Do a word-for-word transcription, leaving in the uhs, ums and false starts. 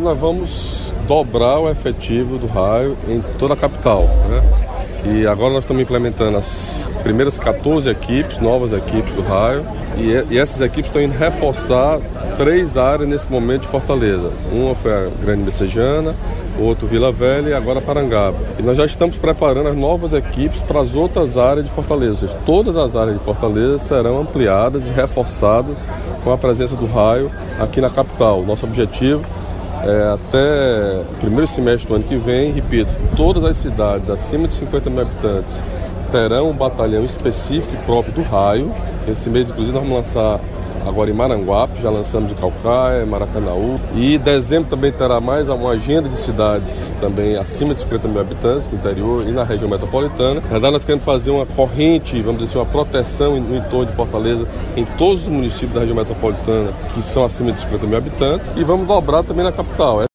nós vamos dobrar o efetivo do raio em toda a capital, né? E agora nós estamos implementando as primeiras quatorze equipes, novas equipes do raio, e, e essas equipes estão indo reforçar três áreas nesse momento de Fortaleza. Uma foi a Grande Messejana, outro Vila Velha e agora Parangaba. E nós já estamos preparando as novas equipes para as outras áreas de Fortaleza. Ou seja, todas as áreas de Fortaleza serão ampliadas e reforçadas com a presença do raio aqui na capital. Nosso objetivo é até o primeiro semestre do ano que vem, repito, todas as cidades acima de cinquenta mil habitantes terão um batalhão específico e próprio do raio. Esse mês, inclusive, nós vamos lançar agora em Maranguape, já lançamos em Calcaia, Maracanaú. E em dezembro também terá mais uma agenda de cidades também acima de cinquenta mil habitantes no interior e na região metropolitana. Na verdade, nós queremos fazer uma corrente, vamos dizer assim, uma proteção no entorno de Fortaleza em todos os municípios da região metropolitana que são acima de cinquenta mil habitantes. E vamos dobrar também na capital.